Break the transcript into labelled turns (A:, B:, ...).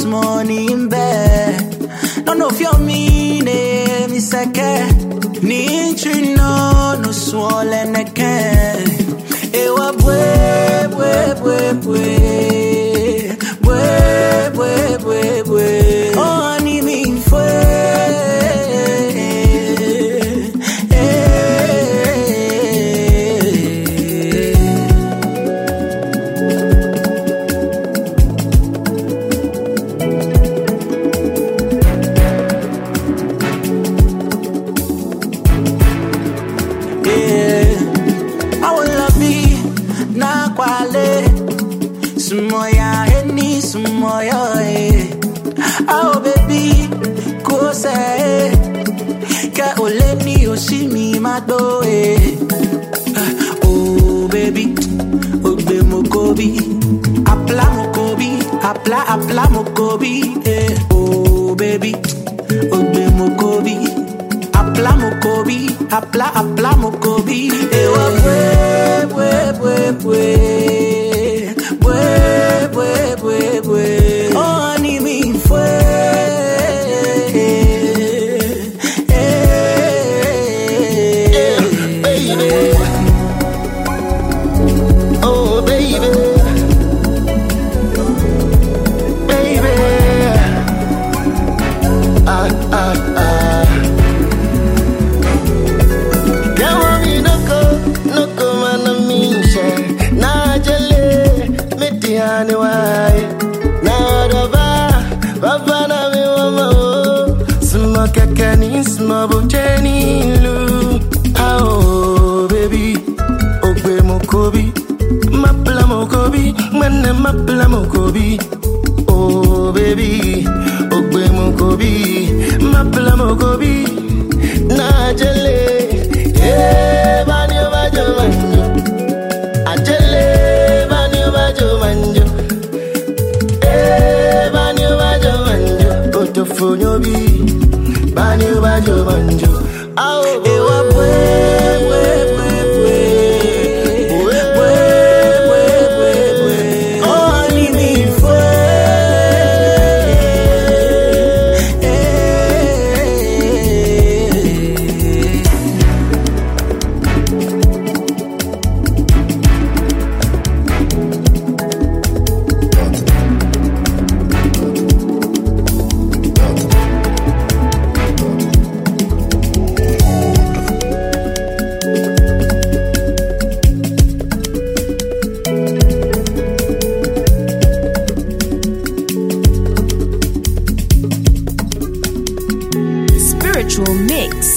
A: money in bed. None of your meaning is a cat. Nitri no swollen again. Ewa bwe oh, ani mi fue. Sumoya eni sumoya oh baby ko say ka oleni oshimi mado oh baby ogbe mokobi apla mokobi oh baby ogbe mokobi apla mokobi oh, ani mi fue.
B: Baby. Oh, baby. Baby. Noko manamisha. Najale mitiani wai. Baba na mi mama oh, sma kakani sma bojeni lu. Oh baby, ogbe mokobi, mapla mokobi, mane mapla mokobi. Oh baby, ogbe mokobi, mapla mokobi. Najele, banyo bajo manjo, ajele banyo bajo manjo. Fonyo bi banyo bajo manjo
A: Ewa oh ani mi fue.
C: Spiritual Mix.